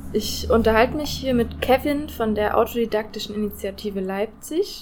Ich unterhalte mich hier mit Kevin von der Autodidaktischen Initiative Leipzig.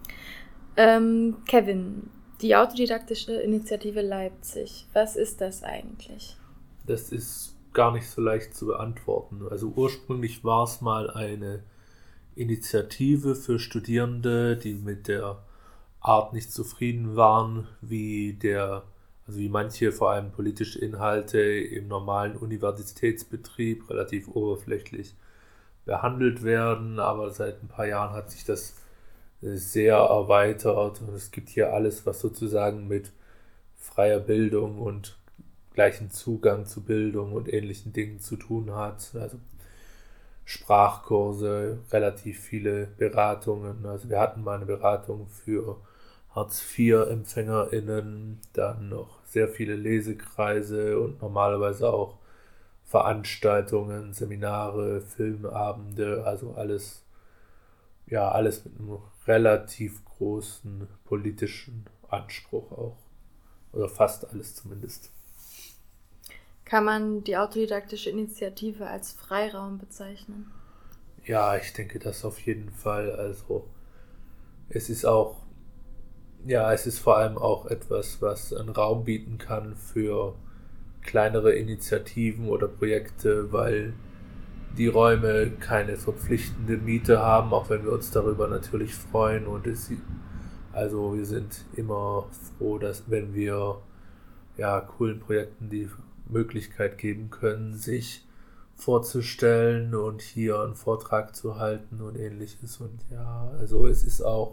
Kevin, die Autodidaktische Initiative Leipzig, was ist das eigentlich? Das ist gar nicht so leicht zu beantworten. Also ursprünglich war es mal eine Initiative für Studierende, die mit der Art nicht zufrieden waren, wie manche vor allem politische Inhalte im normalen Universitätsbetrieb relativ oberflächlich behandelt werden. Aber seit ein paar Jahren hat sich das sehr erweitert und es gibt hier alles, was sozusagen mit freier Bildung und gleichen Zugang zu Bildung und ähnlichen Dingen zu tun hat. Also Sprachkurse, relativ viele Beratungen. Also wir hatten mal eine Beratung für Hartz-IV-EmpfängerInnen, dann noch sehr viele Lesekreise und normalerweise auch Veranstaltungen, Seminare, Filmabende, also alles mit einem relativ großen politischen Anspruch auch. Oder fast alles zumindest. Kann man die Autodidaktische Initiative als Freiraum bezeichnen? Ja, ich denke das auf jeden Fall. Also es ist vor allem auch etwas, was einen Raum bieten kann für kleinere Initiativen oder Projekte, weil die Räume keine verpflichtende Miete haben, auch wenn wir uns darüber natürlich freuen. Und wir sind immer froh, dass wenn wir coolen Projekten die Möglichkeit geben können, sich vorzustellen und hier einen Vortrag zu halten und ähnliches. Und es ist auch,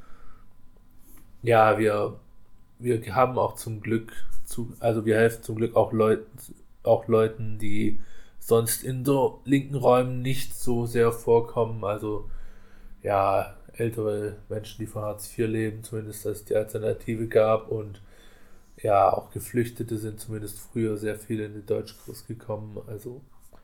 wir haben auch zum Glück, wir helfen zum Glück auch Leuten, die sonst in so linken Räumen nicht so sehr vorkommen. Also ältere Menschen, die von Hartz IV leben, zumindest dass es die Alternative gab, und auch Geflüchtete sind zumindest früher sehr viel in den Deutschkurs gekommen. Also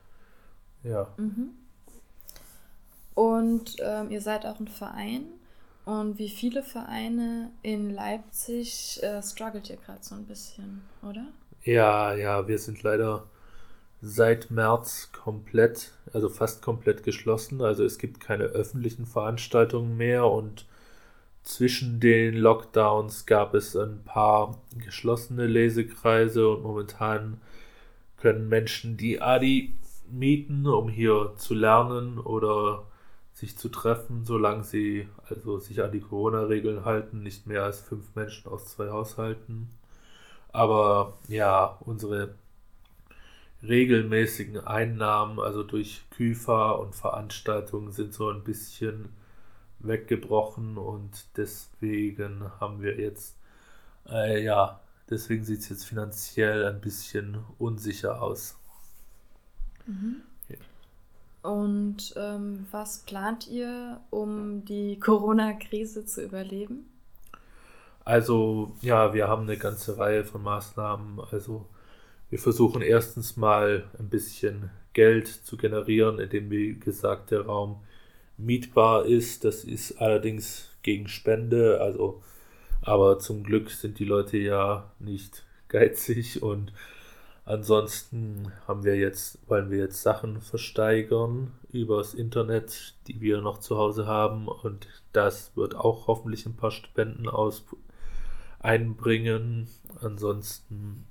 Und ihr seid auch ein Verein. Und wie viele Vereine in Leipzig struggelt ihr gerade so ein bisschen, oder? Ja, wir sind leider seit März fast komplett geschlossen. Also es gibt keine öffentlichen Veranstaltungen mehr und zwischen den Lockdowns gab es ein paar geschlossene Lesekreise und momentan können Menschen die Adi mieten, um hier zu lernen oder sich zu treffen, solange sie sich an die Corona-Regeln halten, nicht mehr als 5 Menschen aus 2 Haushalten. Aber unsere regelmäßigen Einnahmen, also durch KÜFA und Veranstaltungen, sind so ein bisschen weggebrochen und deswegen deswegen sieht es jetzt finanziell ein bisschen unsicher aus. Und was plant ihr, um die Corona-Krise zu überleben? Also wir haben eine ganze Reihe von Maßnahmen. Also wir versuchen erstens mal ein bisschen Geld zu generieren, indem, wie gesagt, der Raum mietbar ist. Das ist allerdings gegen Spende, aber zum Glück sind die Leute ja nicht geizig und ansonsten wollen wir jetzt Sachen versteigern übers Internet, die wir noch zu Hause haben, und das wird auch hoffentlich ein paar Spenden einbringen. Ansonsten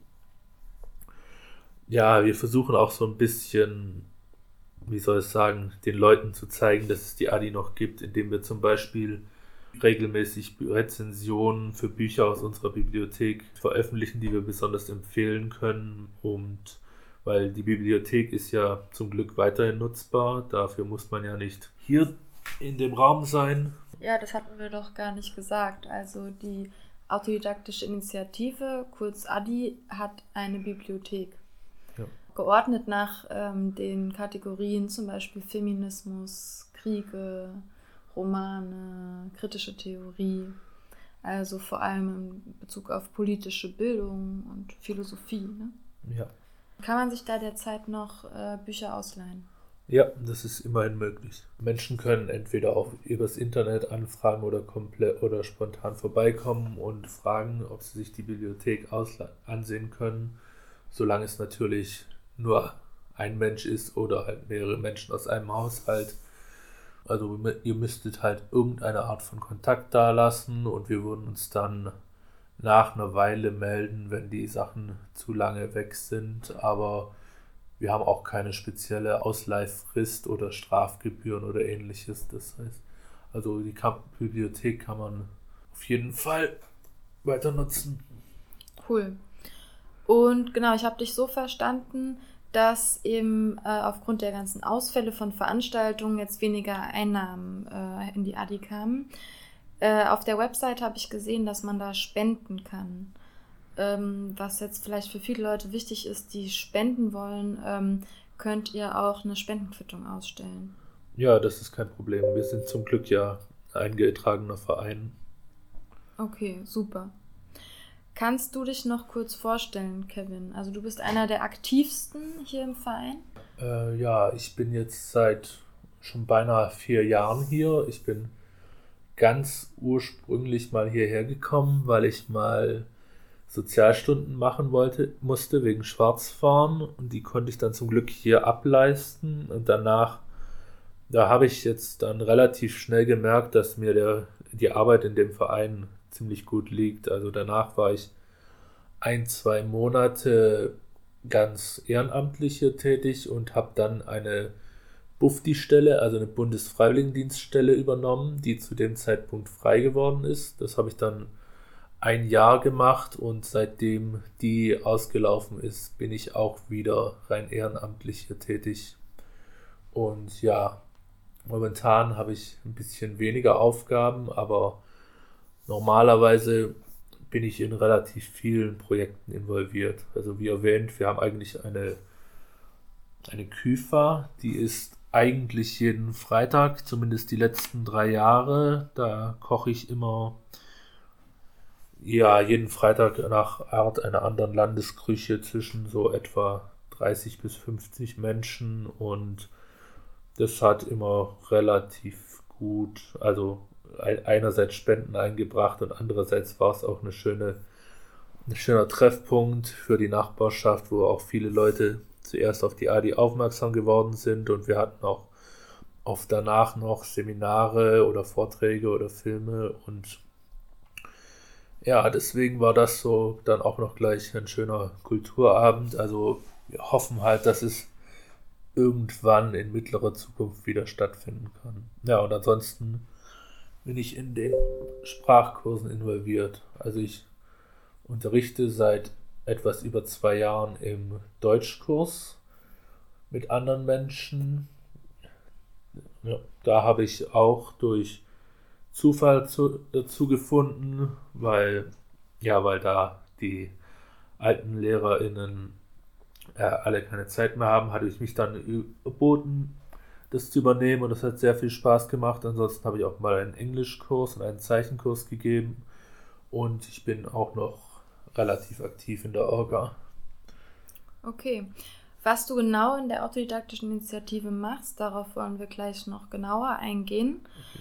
wir versuchen auch so ein bisschen, den Leuten zu zeigen, dass es die Adi noch gibt, indem wir zum Beispiel regelmäßig Rezensionen für Bücher aus unserer Bibliothek veröffentlichen, die wir besonders empfehlen können. Und weil die Bibliothek ist ja zum Glück weiterhin nutzbar, dafür muss man ja nicht hier in dem Raum sein. Ja, das hatten wir doch gar nicht gesagt. Also die Autodidaktische Initiative, kurz ADI, hat eine Bibliothek. Ja. Geordnet nach den Kategorien zum Beispiel Feminismus, Kriege, Romane, kritische Theorie, also vor allem in Bezug auf politische Bildung und Philosophie. Ne? Ja. Kann man sich da derzeit noch Bücher ausleihen? Ja, das ist immerhin möglich. Menschen können entweder auch übers Internet anfragen oder spontan vorbeikommen und fragen, ob sie sich die Bibliothek ansehen können, solange es natürlich nur ein Mensch ist oder halt mehrere Menschen aus einem Haushalt. Also ihr müsstet halt irgendeine Art von Kontakt da lassen und wir würden uns dann nach einer Weile melden, wenn die Sachen zu lange weg sind. Aber wir haben auch keine spezielle Ausleihfrist oder Strafgebühren oder ähnliches. Das heißt, also die Bibliothek kann man auf jeden Fall weiter nutzen. Cool. Und genau, ich habe dich so verstanden, dass eben aufgrund der ganzen Ausfälle von Veranstaltungen jetzt weniger Einnahmen in die Adi kamen. Auf der Website habe ich gesehen, dass man da spenden kann. Was jetzt vielleicht für viele Leute wichtig ist, die spenden wollen, könnt ihr auch eine Spendenquittung ausstellen. Ja, das ist kein Problem. Wir sind zum Glück ja ein eingetragener Verein. Okay, super. Kannst du dich noch kurz vorstellen, Kevin? Also du bist einer der aktivsten hier im Verein? Ja, ich bin jetzt seit schon beinahe 4 Jahren hier. Ich bin ganz ursprünglich mal hierher gekommen, weil ich mal Sozialstunden machen musste wegen Schwarzfahren und die konnte ich dann zum Glück hier ableisten und danach, da habe ich jetzt dann relativ schnell gemerkt, dass mir die Arbeit in dem Verein ziemlich gut liegt. Also danach war ich 1, 2 Monate ganz ehrenamtlich hier tätig und habe dann eine BUFDI-Stelle, also eine Bundesfreiwilligendienststelle übernommen, die zu dem Zeitpunkt frei geworden ist. Das habe ich dann 1 Jahr gemacht und seitdem die ausgelaufen ist, bin ich auch wieder rein ehrenamtlich hier tätig. Und ja, momentan habe ich ein bisschen weniger Aufgaben, aber normalerweise bin ich in relativ vielen Projekten involviert. Also wie erwähnt, wir haben eigentlich eine Küfa, die ist eigentlich jeden Freitag, zumindest die letzten 3 Jahre. Da koche ich immer, ja, jeden Freitag nach Art einer anderen Landesküche zwischen so etwa 30 bis 50 Menschen und das hat immer relativ gut, also einerseits Spenden eingebracht und andererseits war es auch ein schöner Treffpunkt für die Nachbarschaft, wo auch viele Leute zuerst auf die Adi aufmerksam geworden sind und wir hatten auch oft danach noch Seminare oder Vorträge oder Filme und ja, deswegen war das so dann auch noch gleich ein schöner Kulturabend. Also wir hoffen halt, dass es irgendwann in mittlerer Zukunft wieder stattfinden kann. Ja, und ansonsten bin ich in den Sprachkursen involviert. Also ich unterrichte seit etwas über 2 Jahren im Deutschkurs mit anderen Menschen. Ja, da habe ich auch durch Zufall dazu gefunden, weil da die alten LehrerInnen alle keine Zeit mehr haben, hatte ich mich dann geboten, das zu übernehmen und das hat sehr viel Spaß gemacht. Ansonsten habe ich auch mal einen Englischkurs und einen Zeichenkurs gegeben und ich bin auch noch relativ aktiv in der Orga. Okay. Was du genau in der autodidaktischen Initiative machst, darauf wollen wir gleich noch genauer eingehen.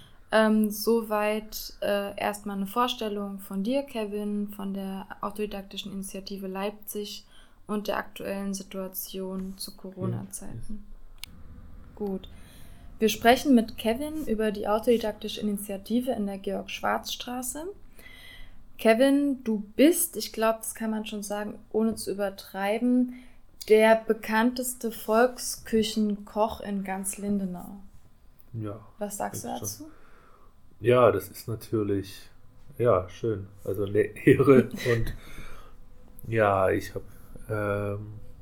Soweit erstmal eine Vorstellung von dir, Kevin, von der autodidaktischen Initiative Leipzig und der aktuellen Situation zu Corona-Zeiten. Gut. Wir sprechen mit Kevin über die autodidaktische Initiative in der Georg-Schwarz-Straße. Kevin, du bist, ich glaube, das kann man schon sagen, ohne zu übertreiben, der bekannteste Volksküchenkoch in ganz Lindenau. Ja. Was sagst du dazu? Ja, das ist natürlich, ja, schön. Also eine Ehre und ja, ich habe,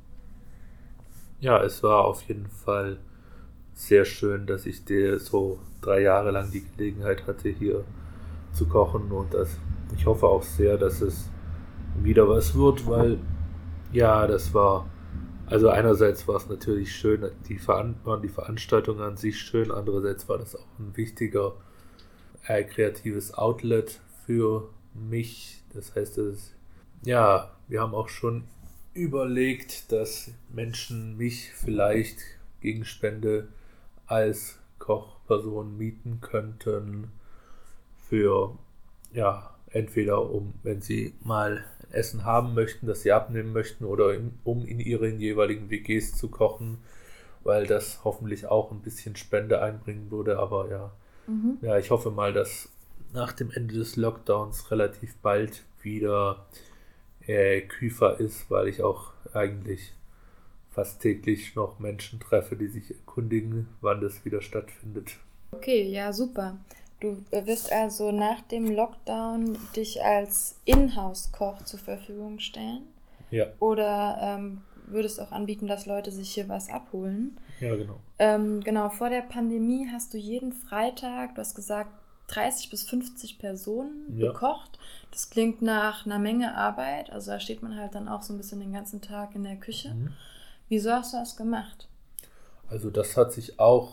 es war auf jeden Fall sehr schön, dass ich dir so 3 Jahre lang die Gelegenheit hatte, hier zu kochen und ich hoffe auch sehr, dass es wieder was wird, weil ja, das war, also einerseits war es natürlich schön, waren die Veranstaltungen an sich schön, andererseits war das auch ein wichtiger kreatives Outlet für mich. Das heißt, wir haben auch schon überlegt, dass Menschen mich vielleicht gegen Spende als Kochperson mieten könnten für, entweder wenn sie mal Essen haben möchten, das sie abnehmen möchten oder um in ihren jeweiligen WGs zu kochen, weil das hoffentlich auch ein bisschen Spende einbringen würde. Aber ja, ich hoffe mal, dass nach dem Ende des Lockdowns relativ bald wieder Küfer ist, weil ich auch eigentlich fast täglich noch Menschen treffe, die sich erkundigen, wann das wieder stattfindet. Okay, ja, super. Du wirst also nach dem Lockdown dich als Inhouse-Koch zur Verfügung stellen? Ja. Oder würdest auch anbieten, dass Leute sich hier was abholen? Ja, genau. Genau, vor der Pandemie hast du jeden Freitag, du hast gesagt, 30 bis 50 Personen gekocht. Das klingt nach einer Menge Arbeit. Also da steht man halt dann auch so ein bisschen den ganzen Tag in der Küche. Wieso hast du das gemacht? Also das hat sich auch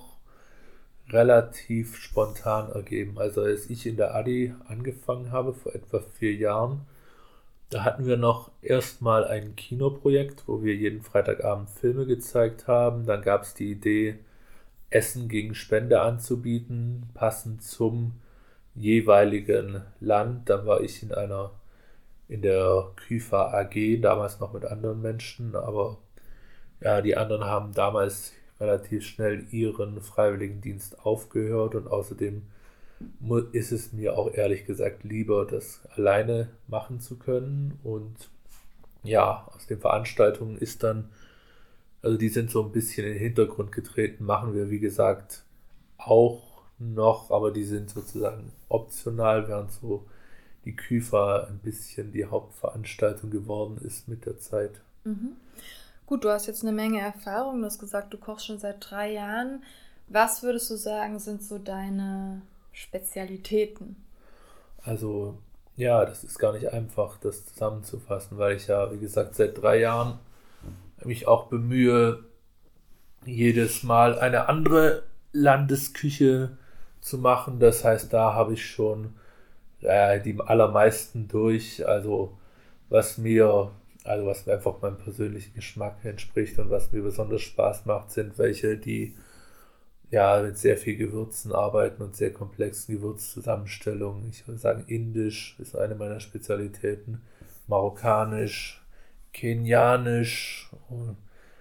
relativ spontan ergeben. Also als ich in der Adi angefangen habe, vor etwa 4 Jahren, da hatten wir noch erstmal ein Kinoprojekt, wo wir jeden Freitagabend Filme gezeigt haben. Dann gab es die Idee, Essen gegen Spende anzubieten, passend zum jeweiligen Land. Dann war ich in der Küfer AG, damals noch mit anderen Menschen, aber ja, die anderen haben damals relativ schnell ihren Freiwilligendienst aufgehört und außerdem ist es mir auch ehrlich gesagt lieber, das alleine machen zu können. Und ja, aus den Veranstaltungen ist dann, also die sind so ein bisschen in den Hintergrund getreten, machen wir wie gesagt auch noch, aber die sind sozusagen optional, während so die Küfer ein bisschen die Hauptveranstaltung geworden ist mit der Zeit. Gut, du hast jetzt eine Menge Erfahrung, du hast gesagt, du kochst schon seit 3 Jahren. Was würdest du sagen, sind so deine Spezialitäten? Also ja, das ist gar nicht einfach, das zusammenzufassen, weil ich ja, wie gesagt, seit 3 Jahren mich auch bemühe, jedes Mal eine andere Landesküche zu machen. Das heißt, da habe ich schon die allermeisten durch, also was mir einfach meinem persönlichen Geschmack entspricht und was mir besonders Spaß macht, sind welche, die ja mit sehr viel Gewürzen arbeiten und sehr komplexen Gewürzzusammenstellungen. Ich würde sagen, Indisch ist eine meiner Spezialitäten, Marokkanisch, Kenianisch und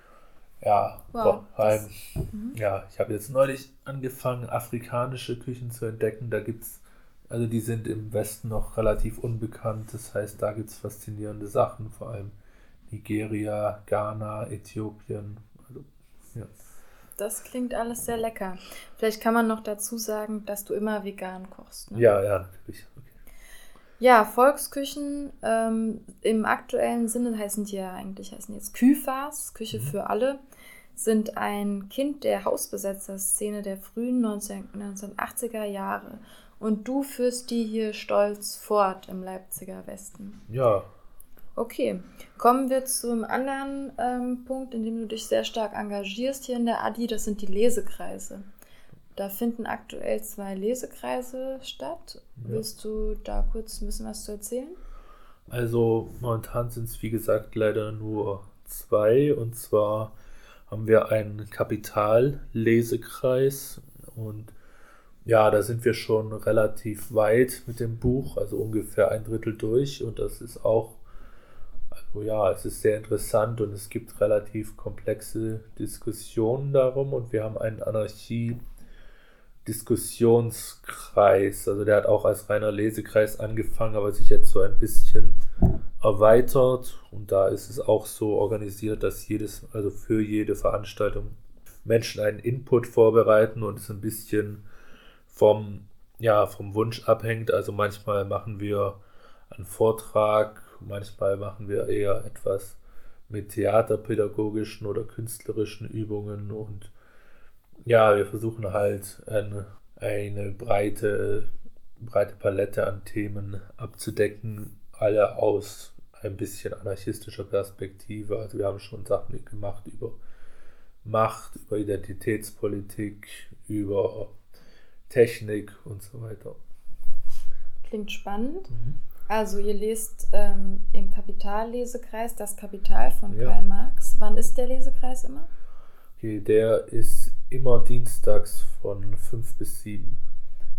ja, vor allem, ich habe jetzt neulich angefangen, afrikanische Küchen zu entdecken. Da gibt's, also die sind im Westen noch relativ unbekannt. Das heißt, da gibt es faszinierende Sachen, vor allem Nigeria, Ghana, Äthiopien. Also, ja. Das klingt alles sehr lecker. Vielleicht kann man noch dazu sagen, dass du immer vegan kochst. Ne? Ja, natürlich. Okay. Ja, Volksküchen im aktuellen Sinne heißen jetzt Küfas, Küche für alle, sind ein Kind der Hausbesetzerszene der frühen 1980er Jahre. Und du führst die hier stolz fort im Leipziger Westen. Ja. Okay, kommen wir zum anderen Punkt, in dem du dich sehr stark engagierst hier in der Adi, das sind die Lesekreise. Da finden aktuell 2 Lesekreise statt. Ja. Willst du da kurz ein bisschen was zu erzählen? Also momentan sind es wie gesagt leider nur 2, und zwar haben wir einen Kapital-Lesekreis und ja, da sind wir schon relativ weit mit dem Buch, also ungefähr 1/3 durch, und das ist auch, also ja, es ist sehr interessant und es gibt relativ komplexe Diskussionen darum, und wir haben einen Anarchie-Diskussionskreis, also der hat auch als reiner Lesekreis angefangen, aber sich jetzt so ein bisschen erweitert, und da ist es auch so organisiert, dass für jede Veranstaltung Menschen einen Input vorbereiten und es ein bisschen vom Wunsch abhängt. Also manchmal machen wir einen Vortrag, manchmal machen wir eher etwas mit theaterpädagogischen oder künstlerischen Übungen, und ja, wir versuchen halt eine breite Palette an Themen abzudecken, alle aus ein bisschen anarchistischer Perspektive. Also wir haben schon Sachen gemacht über Macht, über Identitätspolitik, über Technik und so weiter. Klingt spannend. Also ihr lest im Kapital-Lesekreis Das Kapital von Karl Marx. Wann ist der Lesekreis immer? Okay, der ist immer dienstags von 5 bis 7.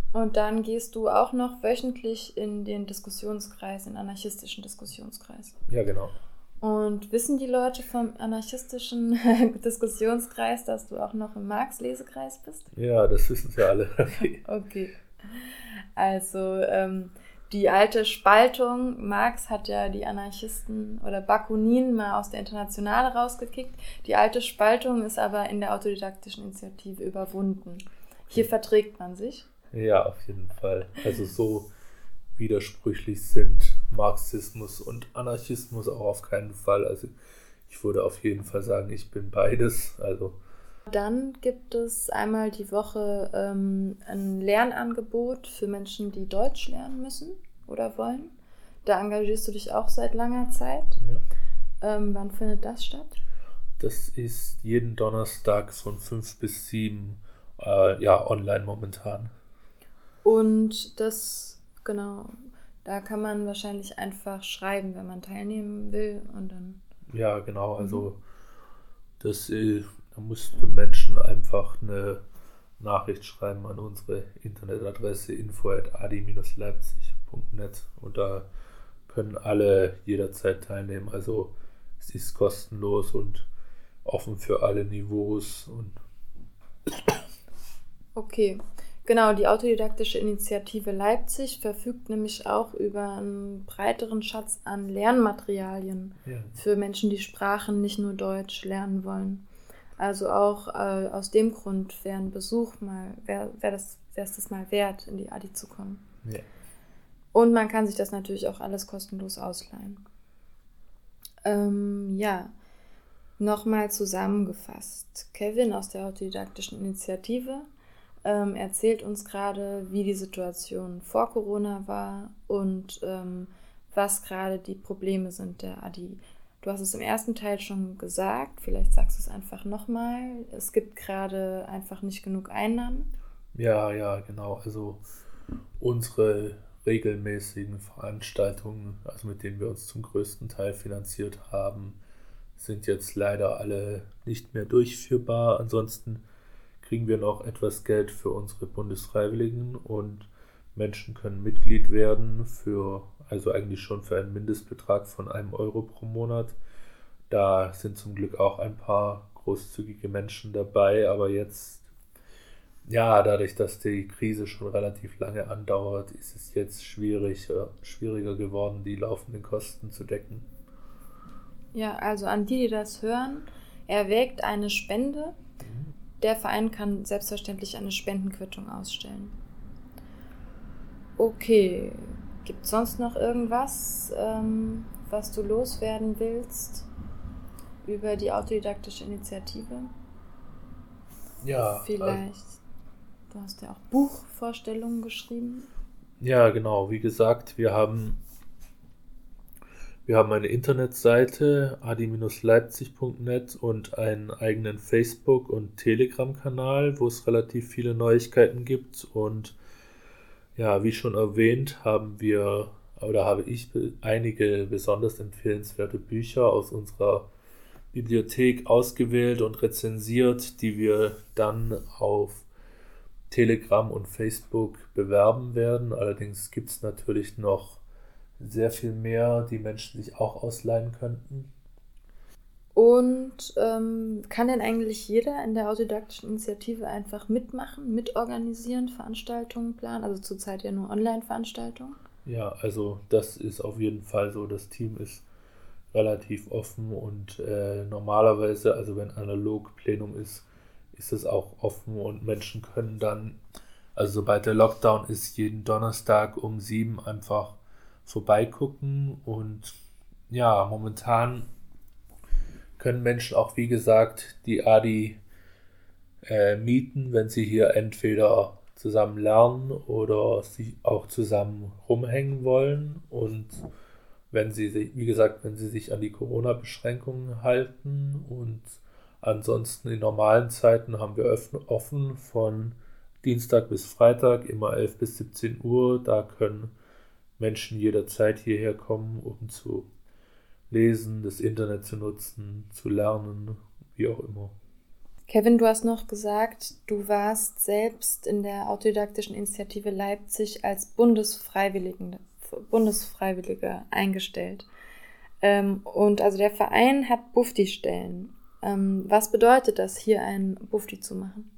Und dann gehst du auch noch wöchentlich in den Diskussionskreis, den anarchistischen Diskussionskreis. Ja, genau. Und wissen die Leute vom anarchistischen Diskussionskreis, dass du auch noch im Marx-Lesekreis bist? Ja, das wissen sie alle. Okay. Also die alte Spaltung, Marx hat ja die Anarchisten oder Bakunin mal aus der Internationale rausgekickt. Die alte Spaltung ist aber in der autodidaktischen Initiative überwunden. Hier verträgt man sich. Ja, auf jeden Fall. Also so widersprüchlich sind Marxismus und Anarchismus auch auf keinen Fall. Also ich würde auf jeden Fall sagen, ich bin beides. Also dann gibt es einmal die Woche ein Lernangebot für Menschen, die Deutsch lernen müssen oder wollen. Da engagierst du dich auch seit langer Zeit. Ja. Wann findet das statt? Das ist jeden Donnerstag von 5 bis 7, online momentan. Und das, genau, da kann man wahrscheinlich einfach schreiben, wenn man teilnehmen will und dann... Ja, genau, also da mussten Menschen einfach eine Nachricht schreiben an unsere Internetadresse info@adi-leipzig.net und da können alle jederzeit teilnehmen. Also es ist kostenlos und offen für alle Niveaus. Okay, genau, die Autodidaktische Initiative Leipzig verfügt nämlich auch über einen breiteren Schatz an Lernmaterialien für Menschen, die Sprachen nicht nur Deutsch lernen wollen. Also auch aus dem Grund wäre ein Besuch mal, wäre es das mal wert, in die Adi zu kommen. Ja. Und man kann sich das natürlich auch alles kostenlos ausleihen. Nochmal zusammengefasst. Kevin aus der Autodidaktischen Initiative erzählt uns gerade, wie die Situation vor Corona war und was gerade die Probleme sind der Adi. Du hast es im ersten Teil schon gesagt, vielleicht sagst du es einfach nochmal. Es gibt gerade einfach nicht genug Einnahmen. Ja, genau. Also unsere regelmäßigen Veranstaltungen, also mit denen wir uns zum größten Teil finanziert haben, sind jetzt leider alle nicht mehr durchführbar. Ansonsten kriegen wir noch etwas Geld für unsere Bundesfreiwilligen und Menschen können Mitglied werden also eigentlich schon für einen Mindestbetrag von 1 Euro pro Monat. Da sind zum Glück auch ein paar großzügige Menschen dabei, aber jetzt, dadurch, dass die Krise schon relativ lange andauert, ist es jetzt schwieriger geworden, die laufenden Kosten zu decken. Ja, also an die das hören, erwägt eine Spende. Der Verein kann selbstverständlich eine Spendenquittung ausstellen. Okay, gibt es sonst noch irgendwas, was du loswerden willst über die autodidaktische Initiative? Ja. Vielleicht, du hast ja auch Buchvorstellungen geschrieben. Ja, genau. Wie gesagt, wir haben eine Internetseite adi-leipzig.net und einen eigenen Facebook- und Telegram-Kanal, wo es relativ viele Neuigkeiten gibt. Und ja, wie schon erwähnt, habe ich einige besonders empfehlenswerte Bücher aus unserer Bibliothek ausgewählt und rezensiert, die wir dann auf Telegram und Facebook bewerben werden. Allerdings gibt es natürlich noch sehr viel mehr, die Menschen sich auch ausleihen könnten. Und kann denn eigentlich jeder in der autodidaktischen Initiative einfach mitmachen, mitorganisieren, Veranstaltungen planen? Also zurzeit ja nur Online-Veranstaltungen. Ja, also das ist auf jeden Fall so. Das Team ist relativ offen und normalerweise, also wenn analog Plenum ist es auch offen und Menschen können dann, also sobald der Lockdown ist, jeden Donnerstag um 7 einfach vorbeigucken und ja, momentan können Menschen auch, wie gesagt, die Adi mieten, wenn sie hier entweder zusammen lernen oder sie auch zusammen rumhängen wollen und wenn sie sich an die Corona-Beschränkungen halten und ansonsten in normalen Zeiten haben wir offen von Dienstag bis Freitag, immer 11 bis 17 Uhr, da können Menschen jederzeit hierher kommen, um zu lesen, das Internet zu nutzen, zu lernen, wie auch immer. Kevin, du hast noch gesagt, du warst selbst in der autodidaktischen Initiative Leipzig als Bundesfreiwilliger eingestellt. Und also der Verein hat Bufdi-Stellen. Was bedeutet das, hier ein Bufdi zu machen?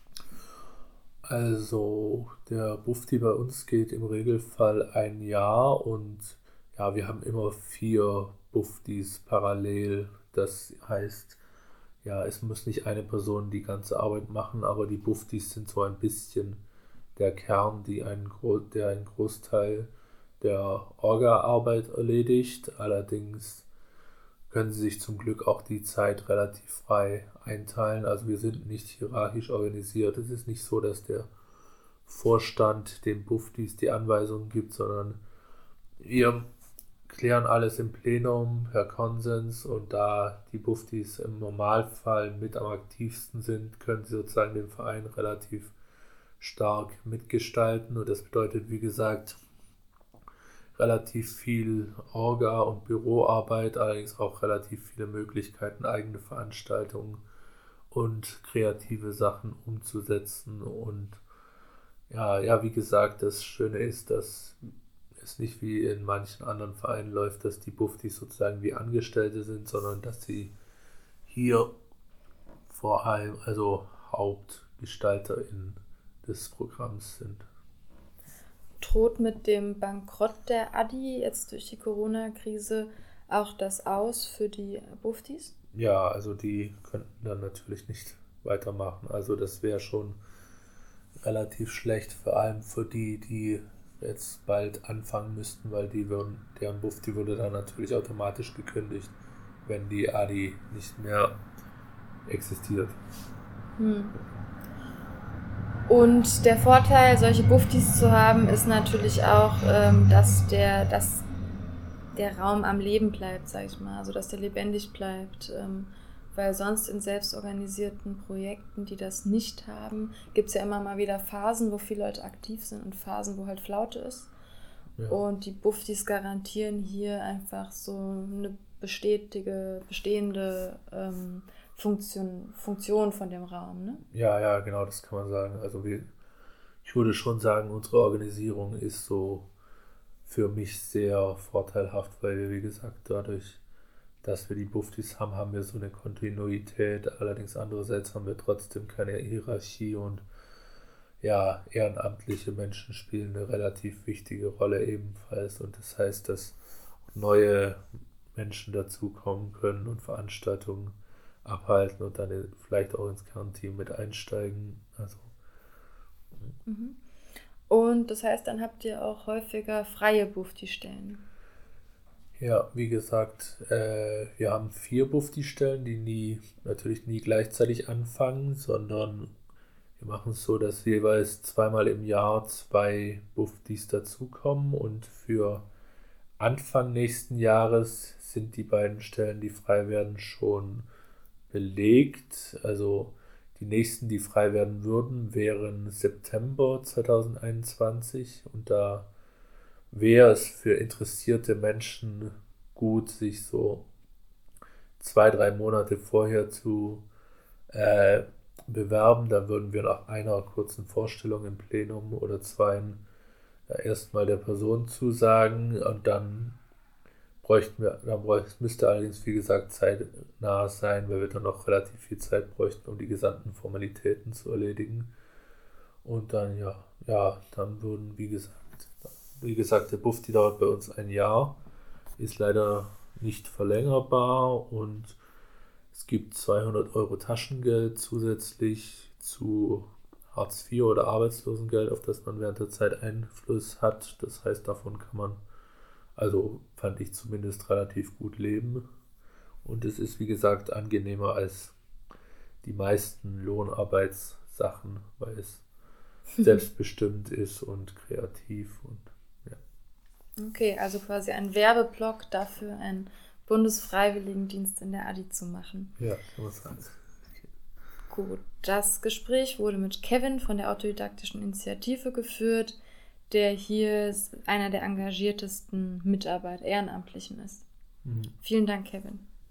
Also der Bufdi bei uns geht im Regelfall ein Jahr und ja, wir haben immer 4 Bufdis parallel. Das heißt, ja, es muss nicht eine Person die ganze Arbeit machen, aber die Bufdis sind so ein bisschen der Kern, der einen Großteil der Orga-Arbeit erledigt. Allerdings können sie sich zum Glück auch die Zeit relativ frei einteilen. Also wir sind nicht hierarchisch organisiert. Es ist nicht so, dass der Vorstand den Bufdis die Anweisungen gibt, sondern wir klären alles im Plenum per Konsens, und da die Bufdis im Normalfall mit am aktivsten sind, können sie sozusagen den Verein relativ stark mitgestalten, und das bedeutet, wie gesagt, relativ viel Orga- und Büroarbeit, allerdings auch relativ viele Möglichkeiten, eigene Veranstaltungen und kreative Sachen umzusetzen. Und ja, wie gesagt, das Schöne ist, dass es nicht wie in manchen anderen Vereinen läuft, dass die Bufdis sozusagen wie Angestellte sind, sondern dass sie hier vor allem also HauptgestalterInnen des Programms sind. Droht mit dem Bankrott der Adi jetzt durch die Corona-Krise auch das aus für die Bufdis? Ja, also die könnten dann natürlich nicht weitermachen. Also das wäre schon relativ schlecht, vor allem für die jetzt bald anfangen müssten, weil deren Bufdi würde dann natürlich automatisch gekündigt, wenn die Adi nicht mehr existiert. Und der Vorteil, solche Bufdis zu haben, ist natürlich auch, dass der Raum am Leben bleibt, sag ich mal, also dass der lebendig bleibt, weil sonst in selbstorganisierten Projekten, die das nicht haben, gibt es ja immer mal wieder Phasen, wo viele Leute aktiv sind und Phasen, wo halt Flaute ist. Ja. Und die Bufdis garantieren hier einfach so eine bestehende Funktion von dem Raum, ne? Ja, genau, das kann man sagen. Also ich würde schon sagen, unsere Organisierung ist so für mich sehr vorteilhaft, weil wir, wie gesagt, dadurch, dass wir die Bufdis haben, haben wir so eine Kontinuität. Allerdings andererseits haben wir trotzdem keine Hierarchie, und ja, ehrenamtliche Menschen spielen eine relativ wichtige Rolle ebenfalls, und das heißt, dass neue Menschen dazukommen können und Veranstaltungen abhalten und dann vielleicht auch ins Kernteam mit einsteigen. Also. Und das heißt, dann habt ihr auch häufiger freie Bufdi-Stellen? Ja, wie gesagt, wir haben 4 Bufdi-Stellen, die natürlich nie gleichzeitig anfangen, sondern wir machen es so, dass jeweils 2-mal im Jahr 2 Bufdis dazukommen, und für Anfang nächsten Jahres sind die beiden Stellen, die frei werden, schon belegt. Also die nächsten, die frei werden würden, wären September 2021, und da wäre es für interessierte Menschen gut, sich so 2-3 Monate vorher zu bewerben. Dann würden wir nach einer kurzen Vorstellung im Plenum oder 2 erstmal der Person zusagen, und dann müsste allerdings, wie gesagt, zeitnah sein, weil wir dann noch relativ viel Zeit bräuchten, um die gesamten Formalitäten zu erledigen. Und dann, dann würden, wie gesagt, der Bufdi dauert bei uns ein Jahr, ist leider nicht verlängerbar, und es gibt 200 € Taschengeld zusätzlich zu Hartz IV oder Arbeitslosengeld, auf das man während der Zeit Einfluss hat. Das heißt, davon kann man, also fand ich zumindest, relativ gut leben. Und es ist, wie gesagt, angenehmer als die meisten Lohnarbeitssachen, weil es selbstbestimmt ist und kreativ. Und ja. Okay, also quasi ein Werbeblock dafür, einen Bundesfreiwilligendienst in der Adi zu machen. Ja, kann man sagen. Gut, das Gespräch wurde mit Kevin von der autodidaktischen Initiative geführt, der hier einer der engagiertesten Ehrenamtlichen ist. Vielen Dank, Kevin.